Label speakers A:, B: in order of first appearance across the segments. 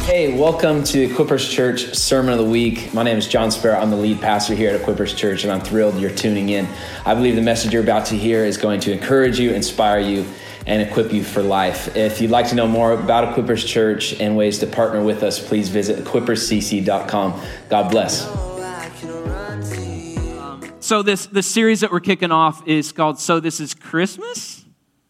A: Hey, welcome to Equippers Church Sermon of the Week. My name is John Sparrow. I'm the lead pastor here at Equippers Church, and I'm thrilled you're tuning in. I believe the message you're about to hear is going to encourage you, inspire you, and equip you for life. If you'd like to know more about Equippers Church and ways to partner with us, please visit equipperscc.com. God bless.
B: So this series that we're kicking off is called So This Is Christmas?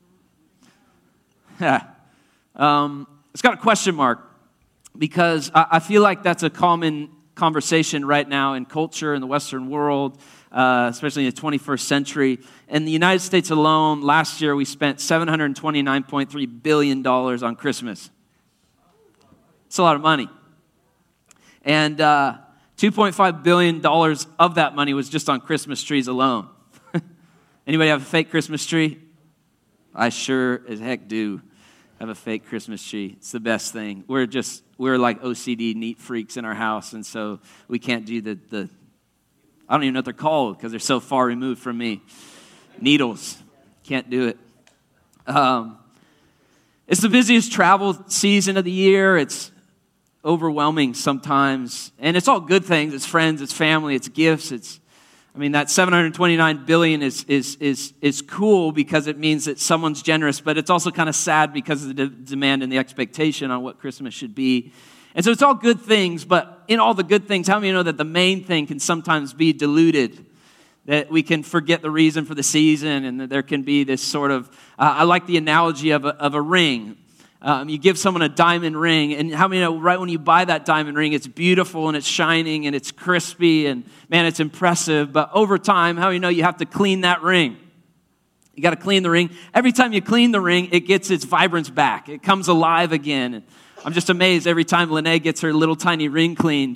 B: Yeah. It's got a question mark because I feel like that's a common conversation right now in culture in the Western world, especially in the 21st century. In the United States alone, last year we spent $729.3 billion on Christmas. It's a lot of money. And $2.5 billion of that money was just on Christmas trees alone. Anybody have a fake Christmas tree? I sure as heck do have a fake Christmas tree. It's the best thing. We're like OCD neat freaks in our house, and so we can't do the I don't even know what they're called because they're so far removed from me. Needles. Can't do it. It's the busiest travel season of the year. It's overwhelming sometimes. And it's all good things. It's friends, it's family, it's gifts. That $729 billion is cool because it means that someone's generous, but it's also kind of sad because of the demand and the expectation on what Christmas should be. And so it's all good things, but in all the good things, how many know that the main thing can sometimes be diluted? That we can forget the reason for the season, and that there can be this sort of, I like the analogy of a ring. You give someone a diamond ring, and how many know right when you buy that diamond ring, it's beautiful and it's shining and it's crispy and man, it's impressive. But over time, how many know you have to clean that ring? You got to clean the ring. Every time you clean the ring, it gets its vibrance back. It comes alive again. And I'm just amazed every time Lene gets her little tiny ring cleaned.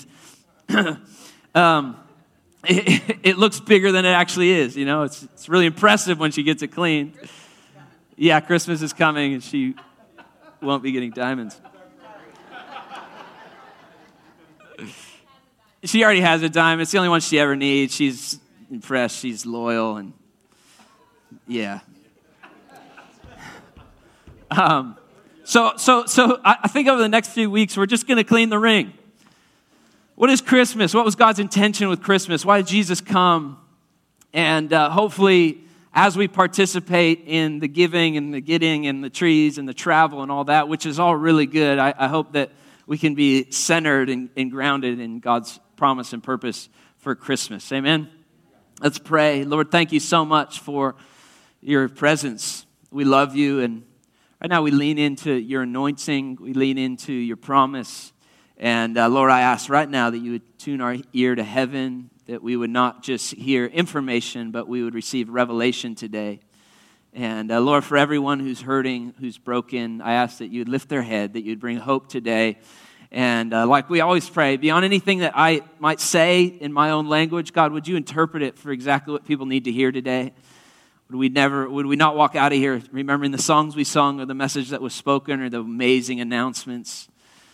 B: It looks bigger than it actually is. You know, it's really impressive when she gets it cleaned. Yeah, Christmas is coming, and she won't be getting diamonds. She already has a diamond. It's the only one she ever needs. She's impressed. She's loyal, and yeah. So I think over the next few weeks, we're just going to clean the ring. What is Christmas? What was God's intention with Christmas? Why did Jesus come? And hopefully, as we participate in the giving and the getting and the trees and the travel and all that, which is all really good, I hope that we can be centered and grounded in God's promise and purpose for Christmas. Amen? Let's pray. Lord, thank you so much for your presence. We love you, and right now we lean into your anointing. We lean into your promise. And Lord, I ask right now that you would tune our ear to heaven, that we would not just hear information, but we would receive revelation today. And Lord, for everyone who's hurting, who's broken, I ask that you'd lift their head, that you'd bring hope today. And like we always pray, beyond anything that I might say in my own language, God, would you interpret it for exactly what people need to hear today? Would we not walk out of here remembering the songs we sung or the message that was spoken or the amazing announcements?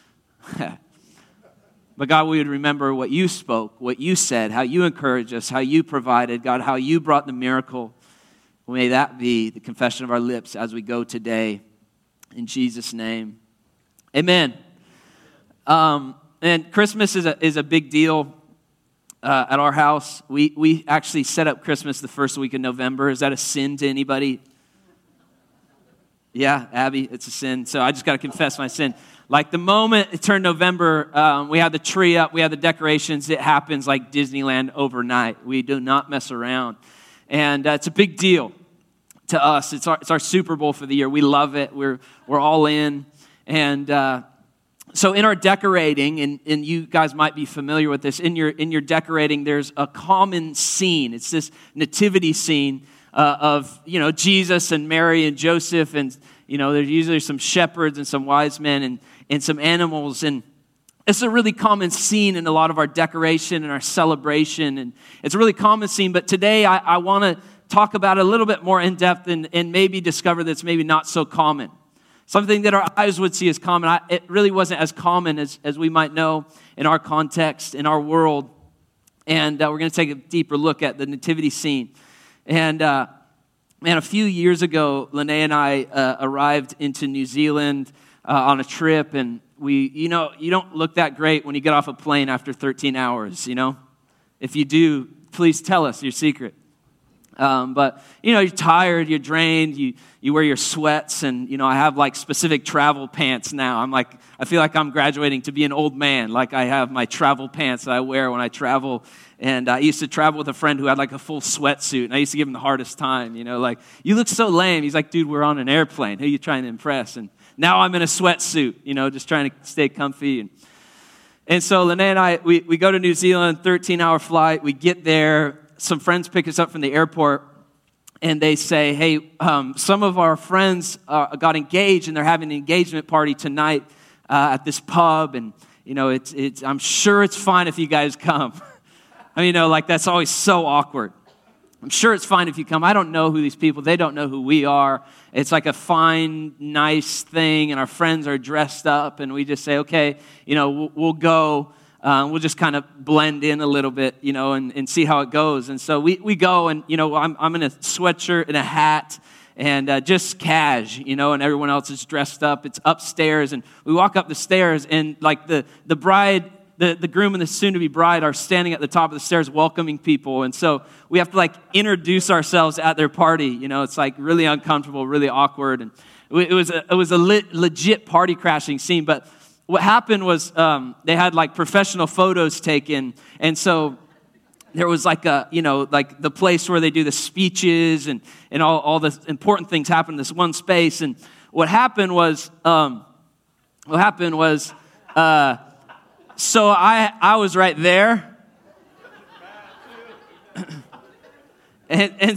B: But God, we would remember what you spoke, what you said, how you encouraged us, how you provided, God, how you brought the miracle. May that be the confession of our lips as we go today. In Jesus' name, amen. And Christmas is a big deal at our house. We actually set up Christmas the first week of November. Is that a sin to anybody? Yeah, Abby, it's a sin. So I just got to confess my sin. Like the moment it turned November, we had the tree up, we had the decorations. It happens like Disneyland overnight. We do not mess around. And it's a big deal to us. It's our Super Bowl for the year. We love it. We're all in. And so in our decorating, and you guys might be familiar with this, in your decorating, there's a common scene. It's this nativity scene of, Jesus and Mary and Joseph, and, there's usually some shepherds and some wise men and some animals, and it's a really common scene in a lot of our decoration and our celebration, and it's a really common scene, but today I want to talk about it a little bit more in depth and maybe discover that it's maybe not so common. Something that our eyes would see as common. It really wasn't as common as we might know in our context, in our world. And we're going to take a deeper look at the nativity scene. And a few years ago, Lene and I arrived into New Zealand on a trip, and you don't look that great when you get off a plane after 13 hours, If you do, please tell us your secret. But, you're tired, you're drained, you wear your sweats, and, I have, specific travel pants now. I feel like I'm graduating to be an old man. I have my travel pants that I wear when I travel, and I used to travel with a friend who had, a full sweatsuit, and I used to give him the hardest time, you look so lame. He's like, dude, we're on an airplane. Who are you trying to impress? And now I'm in a sweatsuit, just trying to stay comfy. And so Lene and I, we go to New Zealand, 13-hour flight. We get there. Some friends pick us up from the airport, and they say, hey, some of our friends got engaged, and they're having an engagement party tonight at this pub, and, I'm sure it's fine if you guys come. That's always so awkward. I'm sure it's fine if you come. I don't know who these people, they don't know who we are. It's like a fine, nice thing, and our friends are dressed up, and we just say, okay, we'll go. We'll just kind of blend in a little bit, and see how it goes. And so we go, and, I'm in a sweatshirt and a hat, and just cash, and everyone else is dressed up. It's upstairs, and we walk up the stairs, and the bride, the groom and the soon-to-be bride are standing at the top of the stairs welcoming people. And so we have to introduce ourselves at their party. It's really uncomfortable, really awkward. And it was a legit party crashing scene. But what happened was they had professional photos taken. And so there was the place where they do the speeches and all the important things happen in this one space. And what happened was so I was right there, and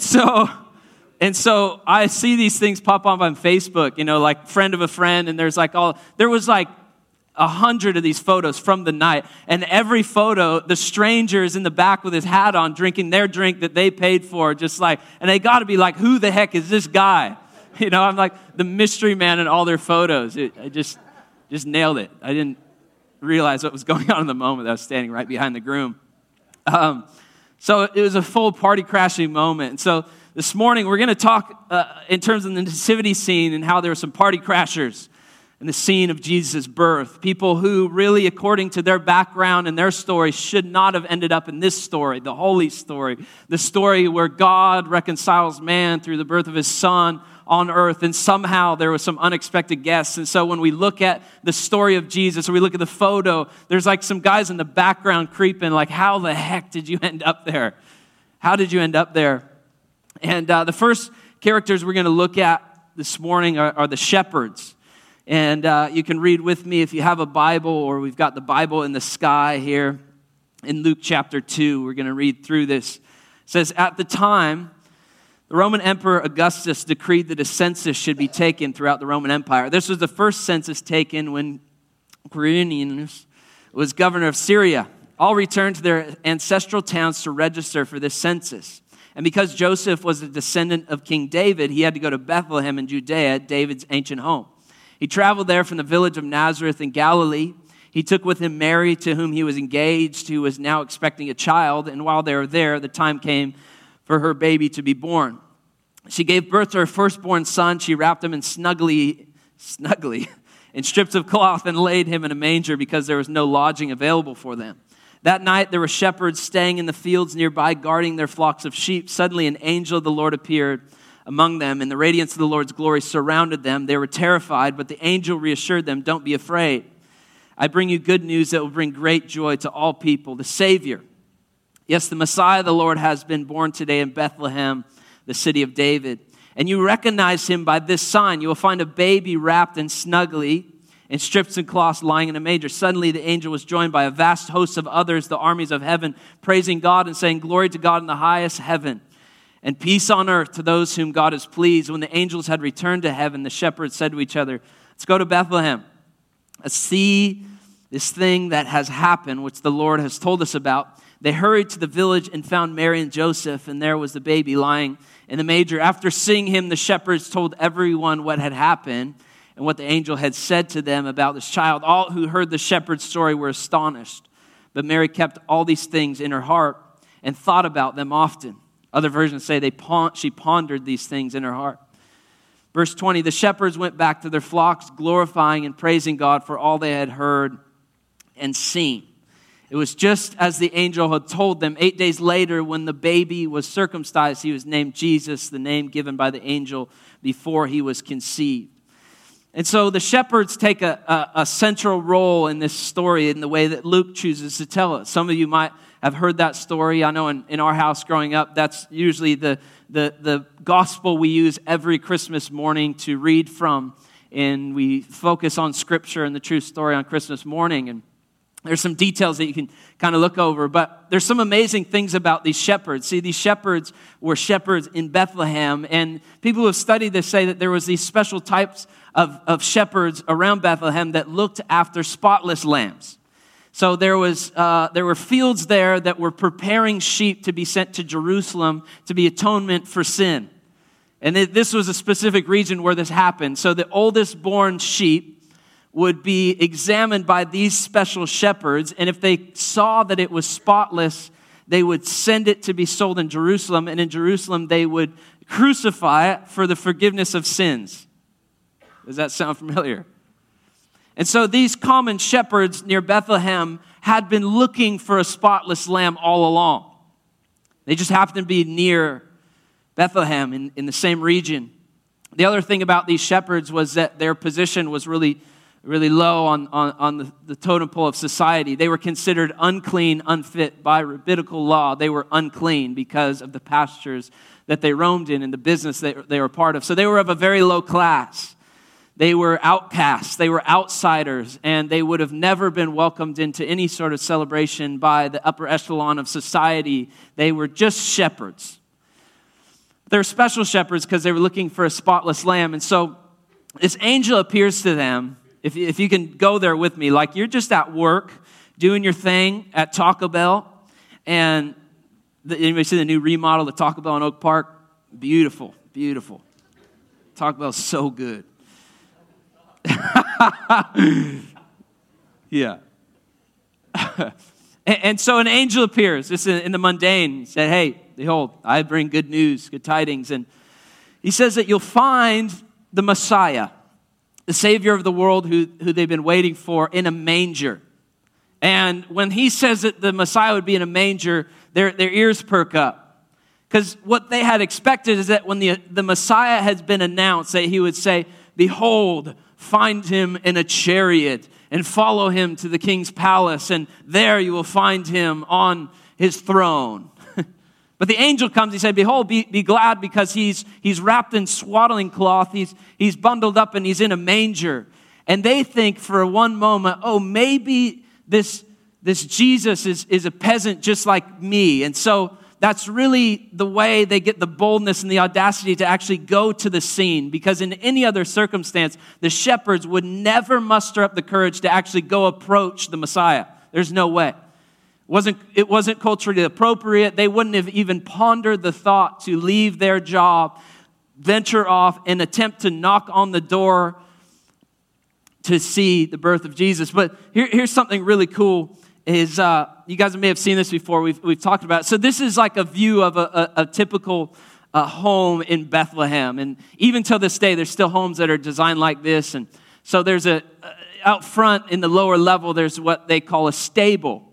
B: so I see these things pop up on Facebook, friend of a friend, and there was 100 of these photos from the night, and every photo, the stranger is in the back with his hat on, drinking their drink that they paid for, and they got to be who the heck is this guy? I'm the mystery man in all their photos. I just nailed it. I didn't realize what was going on in the moment. I was standing right behind the groom. So it was a full party crashing moment. And so this morning we're going to talk in terms of the nativity scene and how there were some party crashers in the scene of Jesus' birth. People who really, according to their background and their story, should not have ended up in this story, the holy story, the story where God reconciles man through the birth of his son on earth, and somehow there was some unexpected guests. And so when we look at the story of Jesus, or we look at the photo, there's some guys in the background creeping, how the heck did you end up there? How did you end up there? And the first characters we're going to look at this morning are the shepherds. And you can read with me if you have a Bible, or we've got the Bible in the sky here in Luke chapter 2. We're going to read through this. It says, at the time, the Roman Emperor Augustus decreed that a census should be taken throughout the Roman Empire. This was the first census taken when Quirinius was governor of Syria. All returned to their ancestral towns to register for this census. And because Joseph was a descendant of King David, he had to go to Bethlehem in Judea, David's ancient home. He traveled there from the village of Nazareth in Galilee. He took with him Mary, to whom he was engaged, who was now expecting a child. And while they were there, the time came for her baby to be born. She gave birth to her firstborn son. She wrapped him in snugly in strips of cloth and laid him in a manger because there was no lodging available for them. That night there were shepherds staying in the fields nearby, guarding their flocks of sheep. Suddenly an angel of the Lord appeared among them, and the radiance of the Lord's glory surrounded them. They were terrified, but the angel reassured them, "Don't be afraid. I bring you good news that will bring great joy to all people. The Savior, yes, the Messiah, the Lord, has been born today in Bethlehem, the city of David. And you recognize him by this sign. You will find a baby wrapped in snugly in strips and cloths lying in a manger." Suddenly the angel was joined by a vast host of others, the armies of heaven, praising God and saying, "Glory to God in the highest heaven, and peace on earth to those whom God is pleased." When the angels had returned to heaven, the shepherds said to each other, "Let's go to Bethlehem. Let's see this thing that has happened, which the Lord has told us about." They hurried to the village and found Mary and Joseph, and there was the baby lying in the manger. After seeing him, the shepherds told everyone what had happened and what the angel had said to them about this child. All who heard the shepherd's story were astonished. But Mary kept all these things in her heart and thought about them often. Other versions say she pondered these things in her heart. Verse 20, the shepherds went back to their flocks, glorifying and praising God for all they had heard and seen. It was just as the angel had told them. 8 days later, when the baby was circumcised, he was named Jesus, the name given by the angel before he was conceived. And so the shepherds take a central role in this story in the way that Luke chooses to tell it. Some of you might have heard that story. I know in our house growing up, that's usually the gospel we use every Christmas morning to read from. And we focus on Scripture and the true story on Christmas morning. And there's some details that you can kind of look over, but there's some amazing things about these shepherds. See, these shepherds were shepherds in Bethlehem, and people who have studied this say that there was these special types of shepherds around Bethlehem that looked after spotless lambs. So there were fields there that were preparing sheep to be sent to Jerusalem to be atonement for sin. And this was a specific region where this happened. So the oldest born sheep would be examined by these special shepherds, and if they saw that it was spotless, they would send it to be sold in Jerusalem, and in Jerusalem they would crucify it for the forgiveness of sins. Does that sound familiar? And so these common shepherds near Bethlehem had been looking for a spotless lamb all along. They just happened to be near Bethlehem in the same region. The other thing about these shepherds was that their position was really low on the totem pole of society. They were considered unclean, unfit by rabbinical law. They were unclean because of the pastures that they roamed in and the business they were part of. So they were of a very low class. They were outcasts. They were outsiders, and they would have never been welcomed into any sort of celebration by the upper echelon of society. They were just shepherds. They're special shepherds because they were looking for a spotless lamb. And so this angel appears to them. If you can go there with me, like you're just at work doing your thing at Taco Bell, and anybody see the new remodel of Taco Bell in Oak Park? Beautiful, beautiful. Taco Bell's so good. Yeah. And so an angel appears, just in the mundane. He said, hey, behold, I bring good news, good tidings. And he says that you'll find the Messiah, the Savior of the world who they've been waiting for, in a manger. And when he says that the Messiah would be in a manger, their ears perk up. Because what they had expected is that when the Messiah has been announced, that he would say, behold, find him in a chariot and follow him to the king's palace, and there you will find him on his throne. But the angel comes, he said, behold, be glad, because he's wrapped in swaddling cloth, he's bundled up, and he's in a manger. And they think for one moment, oh, maybe this Jesus is a peasant just like me. And so that's really the way they get the boldness and the audacity to actually go to the scene, because in any other circumstance, the shepherds would never muster up the courage to actually go approach the Messiah. There's no way. It wasn't culturally appropriate. They wouldn't have even pondered the thought to leave their job, venture off, and attempt to knock on the door to see the birth of Jesus. But here's something really cool. Is you guys may have seen this before. We've talked about it. So this is like a view of a typical home in Bethlehem, and even till this day, there's still homes that are designed like this. And so there's out front in the lower level, there's what they call a stable.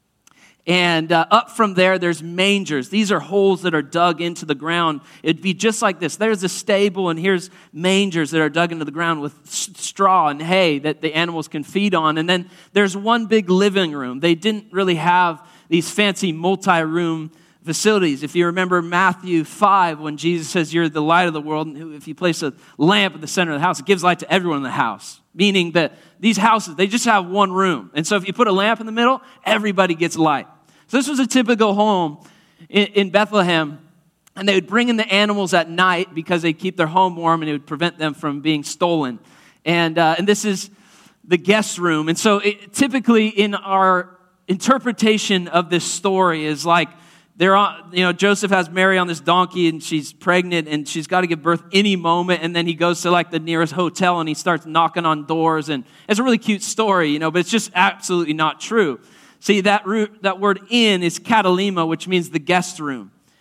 B: And up from there, there's mangers. These are holes that are dug into the ground. It'd be just like this. There's a stable, and here's mangers that are dug into the ground with straw and hay that the animals can feed on. And then there's one big living room. They didn't really have these fancy multi-room facilities. If you remember Matthew 5, when Jesus says, you're the light of the world, and if you place a lamp at the center of the house, it gives light to everyone in the house. Meaning that these houses, they just have one room. And so if you put a lamp in the middle, everybody gets light. So this was a typical home in Bethlehem. And they would bring in the animals at night because they'd keep their home warm, and it would prevent them from being stolen. And this is the guest room. And so typically in our interpretation of this story is like, Joseph has Mary on this donkey, and she's pregnant, and she's got to give birth any moment. And then he goes to like the nearest hotel, and he starts knocking on doors. And it's a really cute story, but it's just absolutely not true. See, that word inn is katalima, which means the guest room.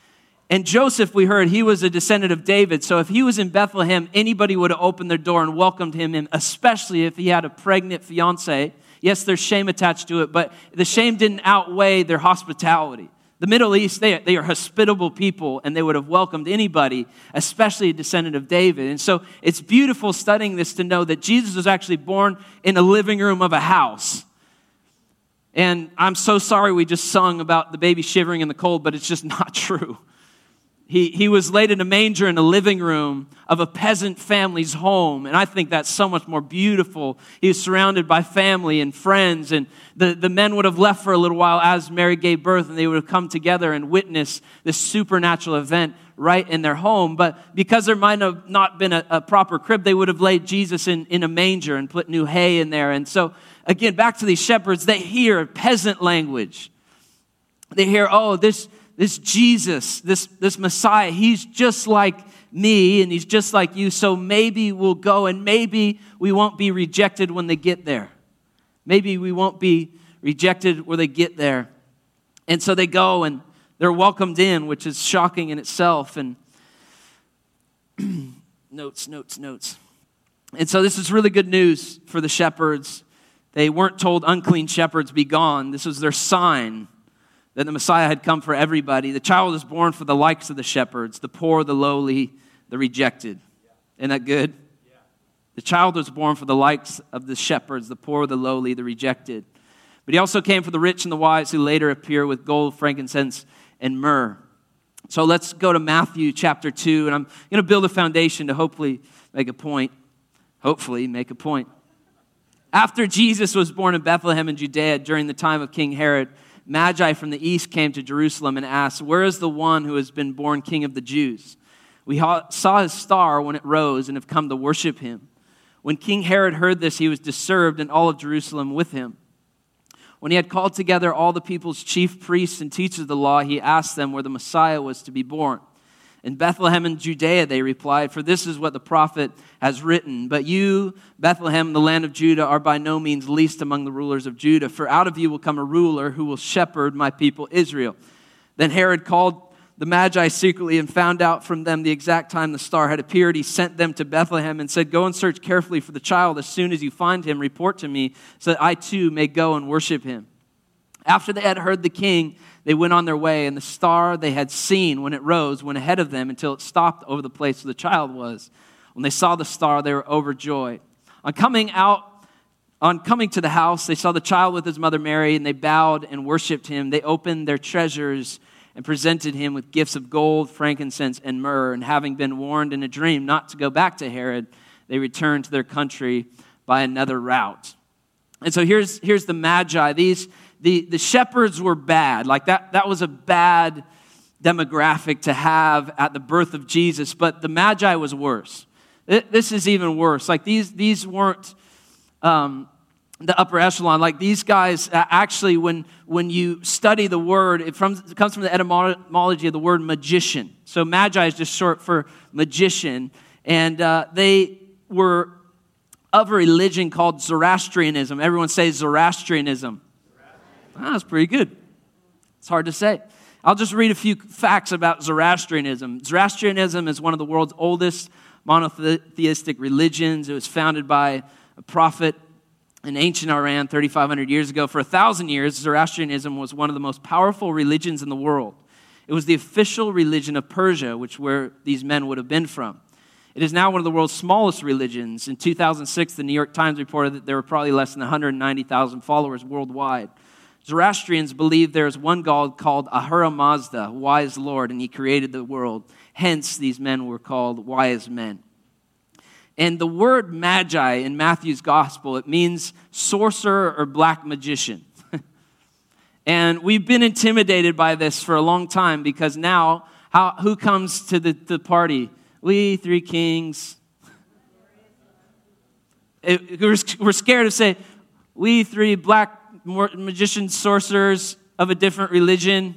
B: And Joseph, we heard, he was a descendant of David. So if he was in Bethlehem, anybody would have opened their door and welcomed him in, especially if he had a pregnant fiance. Yes, there's shame attached to it, but the shame didn't outweigh their hospitality. The Middle East, they are hospitable people, and they would have welcomed anybody, especially a descendant of David. And so it's beautiful studying this to know that Jesus was actually born in a living room of a house. And I'm so sorry we just sung about the baby shivering in the cold, but it's just not true. He was laid in a manger in a living room of a peasant family's home, and I think that's so much more beautiful. He was surrounded by family and friends, and the men would have left for a little while as Mary gave birth, and they would have come together and witnessed this supernatural event right in their home. But because there might have not been a proper crib, they would have laid Jesus in a manger and put new hay in there. And so, again, back to these shepherds, they hear peasant language. They hear, oh, this Jesus, this Messiah, he's just like me and he's just like you, so maybe we'll go and maybe we won't be rejected when they get there. Maybe we won't be rejected when they get there. And so they go and they're welcomed in, which is shocking in itself. And notes. And so this is really good news for the shepherds. They weren't told, unclean shepherds, be gone. This was their sign that the Messiah had come for everybody. The child is born for the likes of the shepherds, the poor, the lowly, the rejected. Isn't that good? Yeah. The child was born for the likes of the shepherds, the poor, the lowly, the rejected. But he also came for the rich and the wise, who later appear with gold, frankincense, and myrrh. So let's go to Matthew chapter 2, and I'm going to build a foundation to hopefully make a point. After Jesus was born in Bethlehem in Judea during the time of King Herod, Magi from the east came to Jerusalem and asked, "Where is the one who has been born King of the Jews? We saw his star when it rose and have come to worship him." When King Herod heard this, he was disturbed, and all of Jerusalem with him. When he had called together all the people's chief priests and teachers of the law, he asked them where the Messiah was to be born. "In Bethlehem in Judea," they replied, "for this is what the prophet has written. But you, Bethlehem, the land of Judah, are by no means least among the rulers of Judah. For out of you will come a ruler who will shepherd my people Israel." Then Herod called the Magi secretly and found out from them the exact time the star had appeared. He sent them to Bethlehem and said, "Go and search carefully for the child. As soon as you find him, report to me so that I too may go and worship him." After they had heard the king, they went on their way, and the star they had seen when it rose went ahead of them until it stopped over the place where the child was. When they saw the star, they were overjoyed. On coming to the house, they saw the child with his mother Mary, and they bowed and worshiped him. They opened their treasures and presented him with gifts of gold, frankincense, and myrrh. And having been warned in a dream not to go back to Herod, they returned to their country by another route. And so here's the Magi. The shepherds were bad. Like that was a bad demographic to have at the birth of Jesus. But the Magi was worse. This is even worse. Like these weren't the upper echelon. Like these guys, actually, when you study the word, it comes from the etymology of the word magician. So Magi is just short for magician. And they were of a religion called Zoroastrianism. Everyone say Zoroastrianism. That's pretty good. It's hard to say. I'll just read a few facts about Zoroastrianism. Zoroastrianism is one of the world's oldest monotheistic religions. It was founded by a prophet in ancient Iran 3,500 years ago. For 1,000 years, Zoroastrianism was one of the most powerful religions in the world. It was the official religion of Persia, where these men would have been from. It is now one of the world's smallest religions. In 2006, the New York Times reported that there were probably less than 190,000 followers worldwide. Zoroastrians believe there is one God called Ahura Mazda, wise Lord, and he created the world. Hence, these men were called wise men. And the word magi in Matthew's gospel, it means sorcerer or black magician. And we've been intimidated by this for a long time because now, who comes to the party? We three kings. We're scared to say, we three black magicians, sorcerers of a different religion.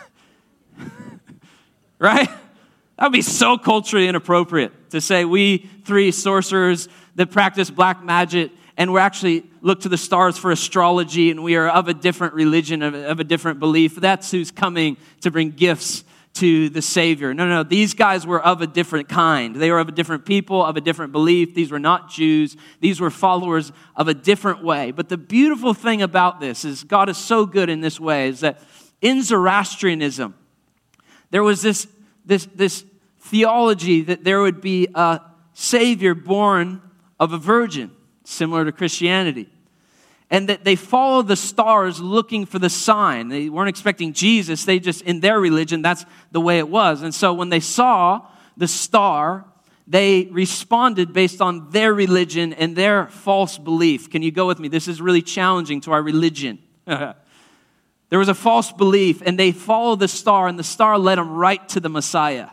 B: Right? That would be so culturally inappropriate to say we three sorcerers that practice black magic and we actually look to the stars for astrology and we are of a different religion, of a different belief. That's who's coming to bring gifts to the Savior. No, these guys were of a different kind. They were of a different people, of a different belief. These were not Jews. These were followers of a different way. But the beautiful thing about this is God is so good in this way, is that in Zoroastrianism, there was this theology that there would be a Savior born of a virgin, similar to Christianity. And that they followed the stars looking for the sign. They weren't expecting Jesus. They just, in their religion, that's the way it was. And so when they saw the star, they responded based on their religion and their false belief. Can you go with me? This is really challenging to our religion. There was a false belief, and they followed the star, and the star led them right to the Messiah.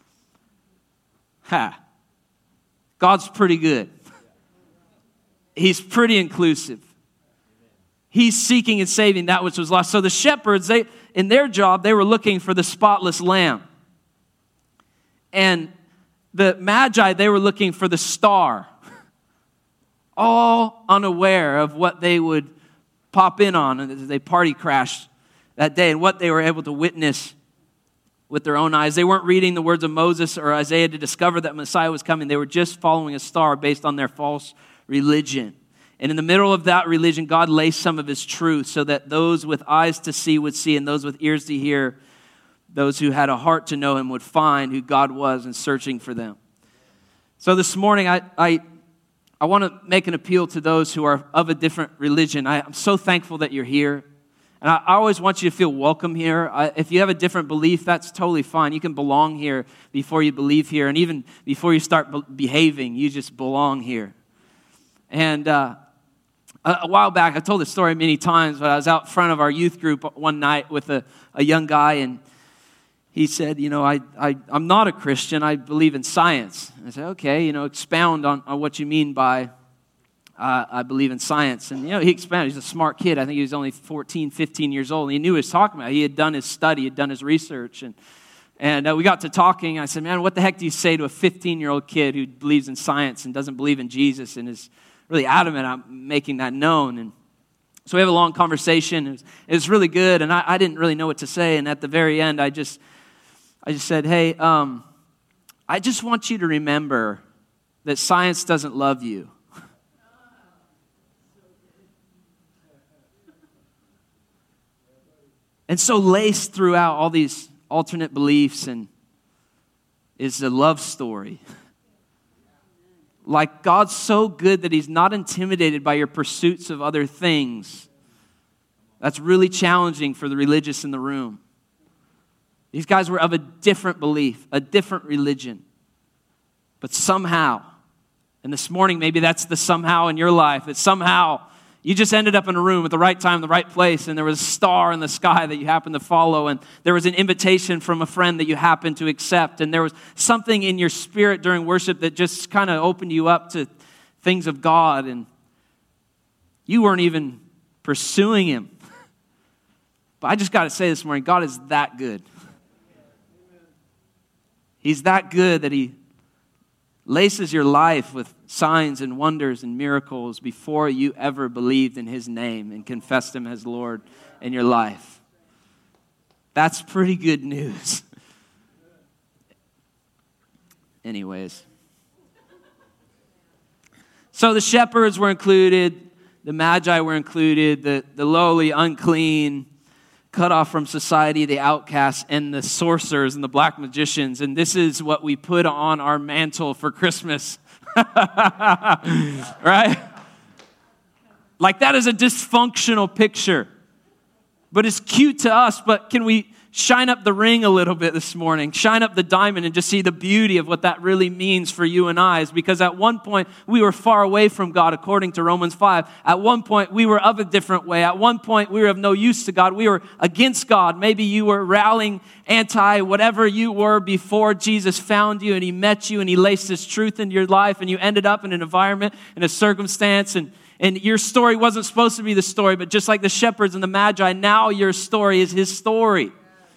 B: God's pretty good. He's pretty inclusive. He's seeking and saving that which was lost. So the shepherds, in their job, they were looking for the spotless lamb. And the Magi, they were looking for the star. All unaware of what they would pop in on as they party crashed that day and what they were able to witness with their own eyes. They weren't reading the words of Moses or Isaiah to discover that Messiah was coming. They were just following a star based on their false religion. And in the middle of that religion, God laced some of his truth so that those with eyes to see would see, and those with ears to hear, those who had a heart to know him would find who God was and searching for them. So this morning, I want to make an appeal to those who are of a different religion. I'm so thankful that you're here. And I always want you to feel welcome here. If you have a different belief, that's totally fine. You can belong here before you believe here. And even before you start behaving, you just belong here. And a while back, I told this story many times, but I was out front of our youth group one night with a young guy, and he said, I'm not a Christian, I believe in science. I said, okay, expound on what you mean by I believe in science. And, he expounded. He's a smart kid. I think he was only 14, 15 years old, and he knew what he was talking about. He had done his study, had done his research, and we got to talking. I said, man, what the heck do you say to a 15-year-old kid who believes in science and doesn't believe in Jesus and is really adamant on making that known? And so we have a long conversation. It was really good, and I didn't really know what to say. And at the very end, I just said, hey, I just want you to remember that science doesn't love you. And so laced throughout all these alternate beliefs and is a love story. Like God's so good that he's not intimidated by your pursuits of other things. That's really challenging for the religious in the room. These guys were of a different belief, a different religion. But somehow, and this morning maybe that's the somehow in your life, that somehow you just ended up in a room at the right time, the right place, and there was a star in the sky that you happened to follow, and there was an invitation from a friend that you happened to accept, and there was something in your spirit during worship that just kind of opened you up to things of God, and you weren't even pursuing him. But I just got to say this morning, God is that good. He's that good that he laces your life with signs and wonders and miracles before you ever believed in his name and confessed him as Lord in your life. That's pretty good news. Anyways. So the shepherds were included, the Magi were included, the lowly, unclean, cut off from society, the outcasts, and the sorcerers and the black magicians. And this is what we put on our mantle for Christmas. Right? Like that is a dysfunctional picture. But it's cute to us, but can we shine up the ring a little bit this morning? Shine up the diamond and just see the beauty of what that really means for you and I. Because at one point, we were far away from God, according to Romans 5. At one point, we were of a different way. At one point, we were of no use to God. We were against God. Maybe you were rallying anti-whatever you were before Jesus found you and he met you and he laced his truth into your life and you ended up in an environment, in a circumstance, and your story wasn't supposed to be the story, but just like the shepherds and the Magi, now your story is his story.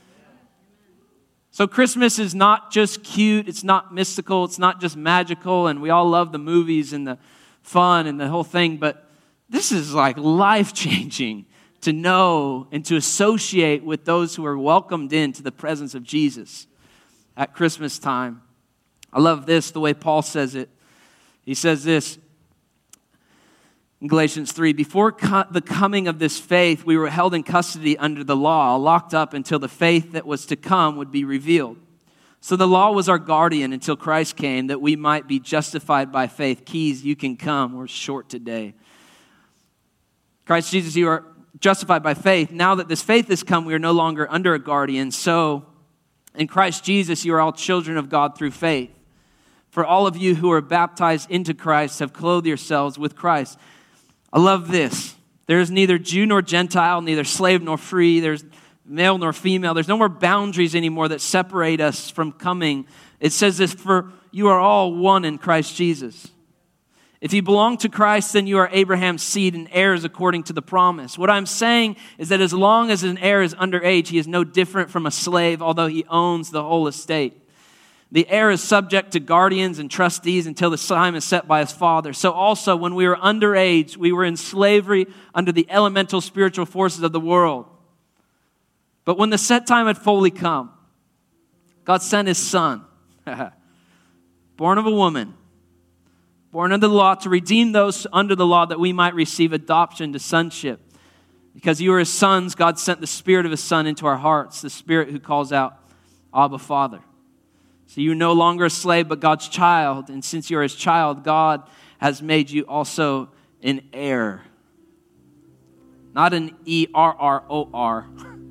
B: So Christmas is not just cute, it's not mystical, it's not just magical, and we all love the movies and the fun and the whole thing, but this is like life-changing to know and to associate with those who are welcomed into the presence of Jesus at Christmas time. I love this, the way Paul says it. He says this in Galatians 3, before the coming of this faith, we were held in custody under the law, locked up until the faith that was to come would be revealed. So the law was our guardian until Christ came, that we might be justified by faith. Keys, you can come. We're short today. Christ Jesus, you are justified by faith. Now that this faith has come, we are no longer under a guardian. So in Christ Jesus, you are all children of God through faith. For all of you who are baptized into Christ have clothed yourselves with Christ. I love this. There is neither Jew nor Gentile, neither slave nor free. There's male nor female. There's no more boundaries anymore that separate us from coming. It says this, for you are all one in Christ Jesus. If you belong to Christ, then you are Abraham's seed and heirs according to the promise. What I'm saying is that as long as an heir is underage, he is no different from a slave, although he owns the whole estate. The heir is subject to guardians and trustees until the time is set by his father. So also, when we were underage, we were in slavery under the elemental spiritual forces of the world. But when the set time had fully come, God sent his son, born of a woman, born under the law, to redeem those under the law that we might receive adoption to sonship. Because you are his sons, God sent the Spirit of his Son into our hearts, the Spirit who calls out, Abba, Father. So you're no longer a slave, but God's child. And since you're his child, God has made you also an heir. Not an E-R-R-O-R.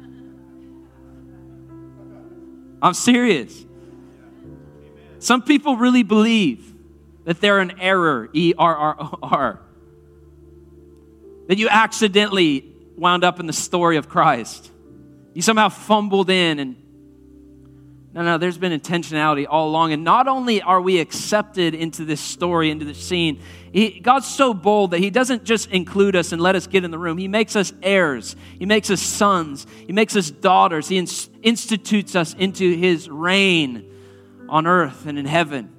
B: I'm serious. Some people really believe that they're an error, E-R-R-O-R. That you accidentally wound up in the story of Christ. You somehow fumbled in and no, there's been intentionality all along. And not only are we accepted into this story, into this scene, God's so bold that he doesn't just include us and let us get in the room. He makes us heirs. He makes us sons. He makes us daughters. He institutes us into his reign on earth and in heaven.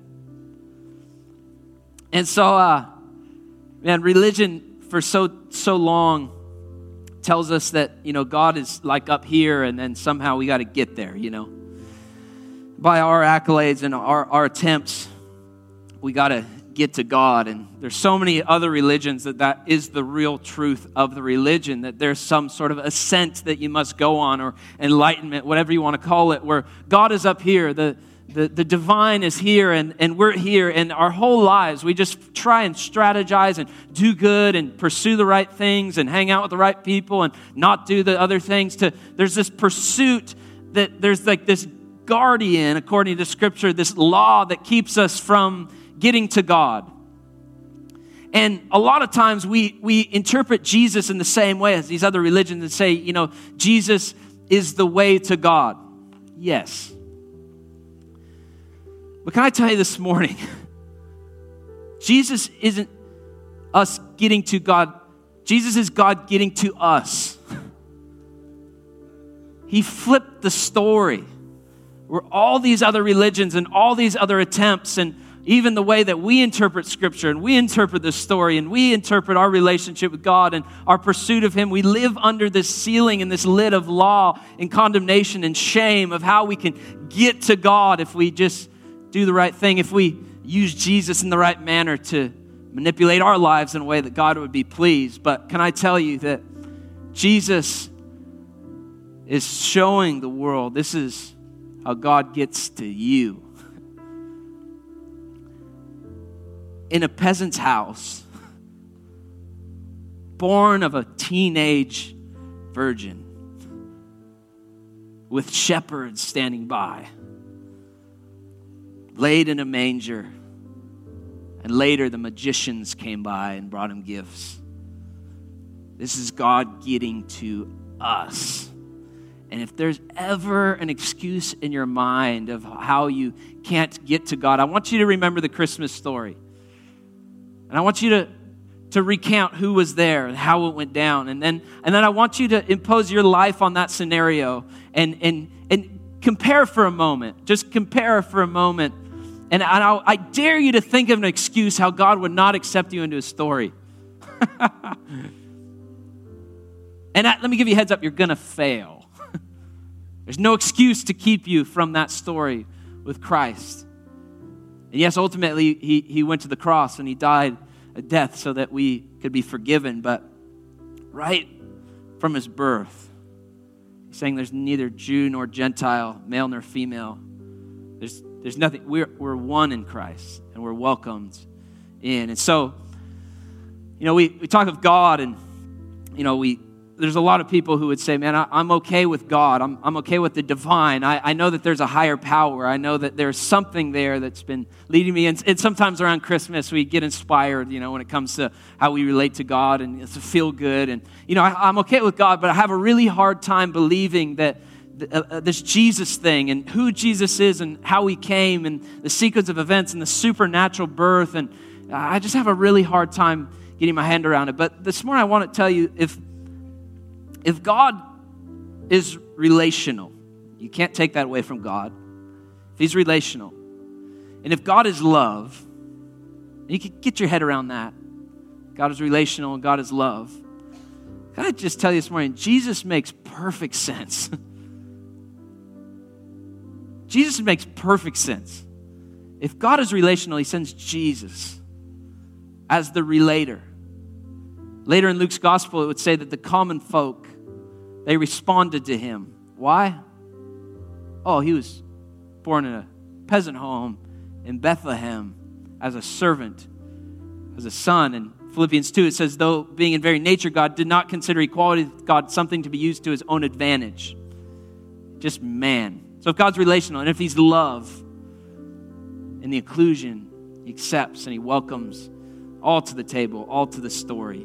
B: And so, religion for so long tells us that, God is like up here and then somehow we got to get there, By our accolades and our attempts, we got to get to God. And there's so many other religions that is the real truth of the religion, that there's some sort of ascent that you must go on, or enlightenment, whatever you want to call it, where God is up here, the divine is here, and we're here, and our whole lives, we just try and strategize and do good and pursue the right things and hang out with the right people and not do the other things. There's this pursuit that there's like this guardian, according to Scripture, this law that keeps us from getting to God. And a lot of times we interpret Jesus in the same way as these other religions and say, Jesus is the way to God. Yes. But can I tell you this morning, Jesus isn't us getting to God. Jesus is God getting to us. He flipped the story. Where all these other religions and all these other attempts and even the way that we interpret Scripture and we interpret this story and we interpret our relationship with God and our pursuit of him, we live under this ceiling and this lid of law and condemnation and shame of how we can get to God if we just do the right thing, if we use Jesus in the right manner to manipulate our lives in a way that God would be pleased. But can I tell you that Jesus is showing the world this is how God gets to you. In a peasant's house, born of a teenage virgin, with shepherds standing by, laid in a manger, and later the magicians came by and brought him gifts. This is God getting to us. And if there's ever an excuse in your mind of how you can't get to God, I want you to remember the Christmas story. And I want you to recount who was there and how it went down. And then I want you to impose your life on that scenario and compare for a moment. Just compare for a moment. And I dare you to think of an excuse how God would not accept you into his story. And let me give you a heads up, you're going to fail. There's no excuse to keep you from that story with Christ. And yes, ultimately, he went to the cross and he died a death so that we could be forgiven. But right from his birth, he's saying there's neither Jew nor Gentile, male nor female. There's nothing. We're one in Christ, and we're welcomed in. And so, we talk of God, and there's a lot of people who would say, man, I'm okay with God. I'm okay with the divine. I know that there's a higher power. I know that there's something there that's been leading me. And sometimes around Christmas, we get inspired, when it comes to how we relate to God, and it's a feel good. And, I'm okay with God, but I have a really hard time believing that this Jesus thing and who Jesus is and how he came and the sequence of events and the supernatural birth. And I just have a really hard time getting my hand around it. But this morning I want to tell you, if God is relational, you can't take that away from God. If he's relational, and if God is love, and you can get your head around that. God is relational and God is love. Can I just tell you this morning, Jesus makes perfect sense. Jesus makes perfect sense. If God is relational, he sends Jesus as the relator. Later in Luke's gospel, it would say that the common folk, they responded to him. Why? Oh, he was born in a peasant home in Bethlehem as a servant, as a son. In Philippians 2, it says, though being in very nature God, did not consider equality with God something to be used to his own advantage. Just man. So if God's relational, and if he's love, in the inclusion, he accepts and he welcomes all to the table, all to the story.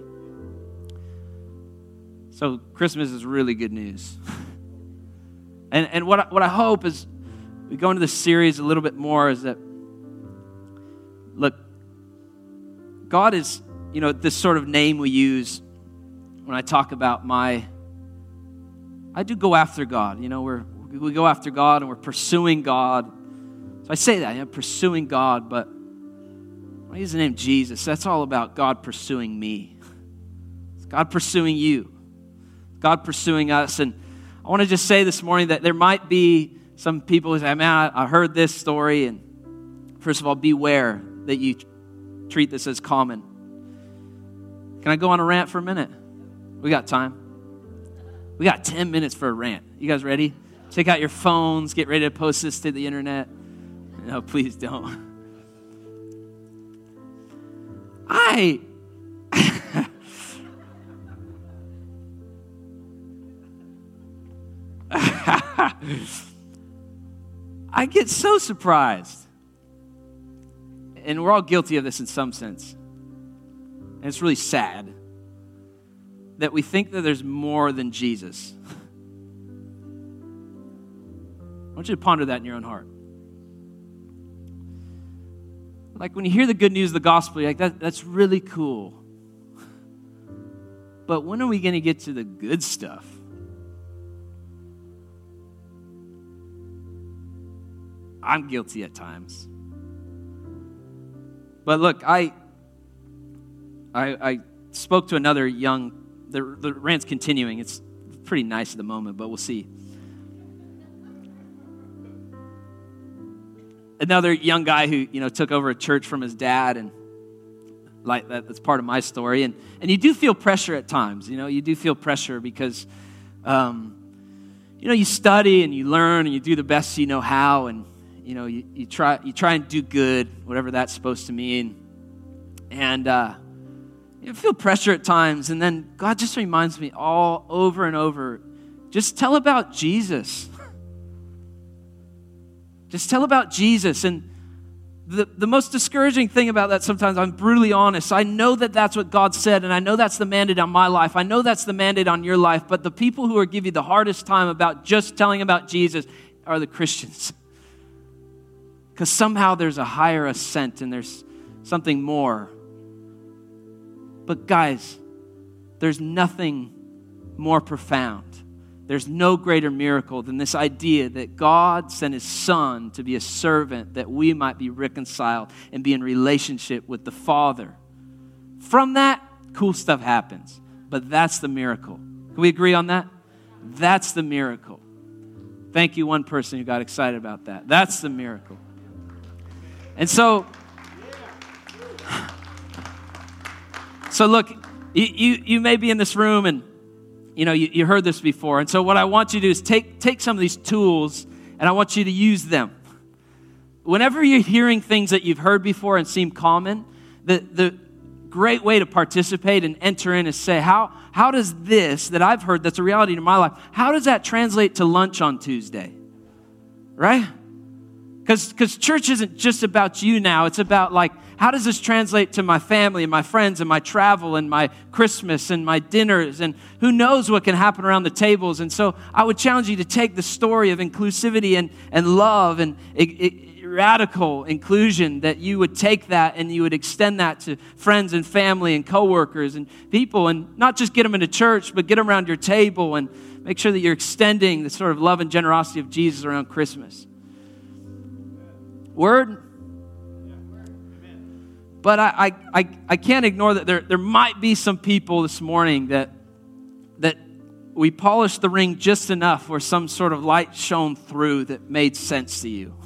B: So Christmas is really good news. And what I hope is we go into this series a little bit more is that, look, God is, this sort of name we use when I talk about I do go after God. We go after God and we're pursuing God. So I say that, I'm pursuing God, but when I use the name Jesus, that's all about God pursuing me. It's God pursuing you. God pursuing us. And I want to just say this morning that there might be some people who say, man, I heard this story. And first of all, beware that you treat this as common. Can I go on a rant for a minute? We got time. We got 10 minutes for a rant. You guys ready? Take out your phones. Get ready to post this to the internet. No, please don't. I get so surprised. And we're all guilty of this in some sense. And it's really sad that we think that there's more than Jesus. I want you to ponder that in your own heart. Like when you hear the good news of the gospel, you're like, that's really cool. But when are we going to get to the good stuff? I'm guilty at times. But look, I spoke to another the rant's continuing. It's pretty nice at the moment, but we'll see. Another young guy who, took over a church from his dad, and like that's part of my story. And you do feel pressure at times. You do feel pressure because, you study and you learn and you do the best you know how, and you try and do good, whatever that's supposed to mean. And you feel pressure at times, and then God just reminds me all over and over, just tell about Jesus. Just tell about Jesus. And the most discouraging thing about that, sometimes I'm brutally honest, I know that that's what God said, and I know that's the mandate on my life. I know that's the mandate on your life, but the people who are give you the hardest time about just telling about Jesus are the Christians. Because somehow there's a higher ascent and there's something more. But guys, there's nothing more profound. There's no greater miracle than this idea that God sent his son to be a servant that we might be reconciled and be in relationship with the Father. From that, cool stuff happens. But that's the miracle. Can we agree on that? That's the miracle. Thank you, one person who got excited about that. That's the miracle. And so look, you may be in this room and you heard this before. And so what I want you to do is take some of these tools and I want you to use them. Whenever you're hearing things that you've heard before and seem common, the great way to participate and enter in is say, how does this that I've heard that's a reality in my life, how does that translate to lunch on Tuesday? Right? Because church isn't just about you now. It's about like, how does this translate to my family and my friends and my travel and my Christmas and my dinners and who knows what can happen around the tables. And so I would challenge you to take the story of inclusivity and love and radical inclusion, that you would take that and you would extend that to friends and family and coworkers and people, and not just get them into church, but get them around your table and make sure that you're extending the sort of love and generosity of Jesus around Christmas. Word? But I can't ignore that there might be some people this morning that we polished the ring just enough where some sort of light shone through that made sense to you.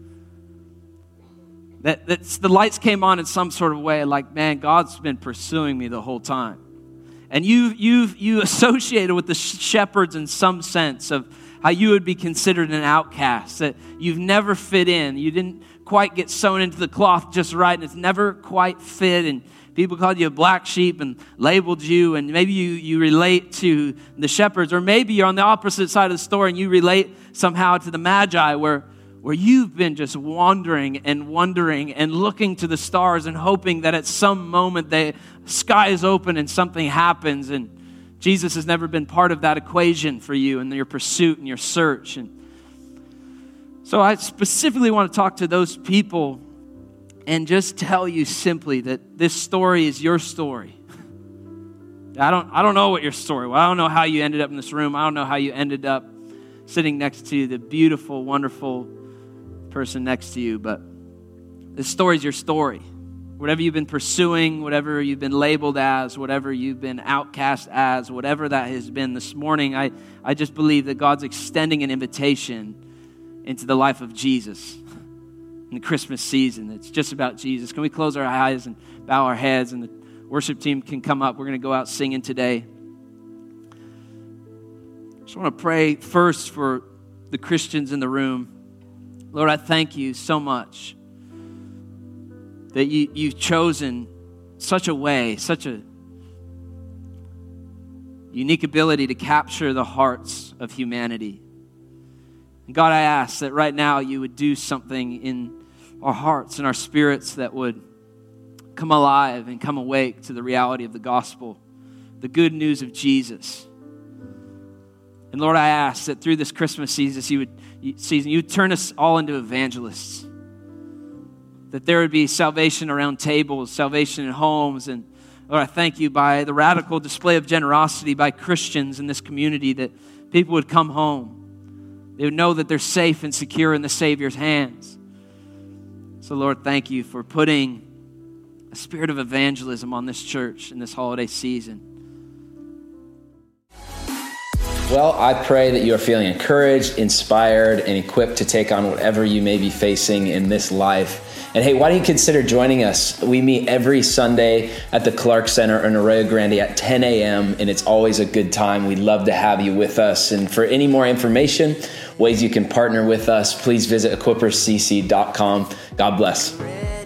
B: that the lights came on in some sort of way, like, man, God's been pursuing me the whole time. And you associated with the shepherds in some sense of how you would be considered an outcast, that you've never fit in. You didn't quite get sewn into the cloth just right, and it's never quite fit, and people called you a black sheep and labeled you, and maybe you relate to the shepherds, or maybe you're on the opposite side of the story and you relate somehow to the Magi, where you've been just wandering and wondering and looking to the stars and hoping that at some moment the sky is open and something happens, and Jesus has never been part of that equation for you in your pursuit and your search. And so I specifically want to talk to those people and just tell you simply that this story is your story. I don't know what your story was. I don't know how you ended up in this room. I don't know how you ended up sitting next to the beautiful, wonderful person next to you, but this story is your story. Whatever you've been pursuing, whatever you've been labeled as, whatever you've been outcast as, whatever that has been this morning, I just believe that God's extending an invitation into the life of Jesus in the Christmas season. It's just about Jesus. Can we close our eyes and bow our heads, and the worship team can come up. We're going to go out singing today. I just want to pray first for the Christians in the room. Lord, I thank you so much that you've chosen such a way, such a unique ability to capture the hearts of humanity. And God, I ask that right now you would do something in our hearts and our spirits that would come alive and come awake to the reality of the gospel, the good news of Jesus. And Lord, I ask that through this Christmas season, you would turn us all into evangelists. That there would be salvation around tables, salvation in homes. And Lord, I thank you by the radical display of generosity by Christians in this community, that people would come home. They would know that they're safe and secure in the Savior's hands. So Lord, thank you for putting a spirit of evangelism on this church in this holiday season.
A: Well, I pray that you are feeling encouraged, inspired, and equipped to take on whatever you may be facing in this life. And hey, why don't you consider joining us? We meet every Sunday at the Clark Center in Arroyo Grande at 10 a.m., and it's always a good time. We'd love to have you with us. And for any more information, ways you can partner with us, please visit equipperscc.com. God bless.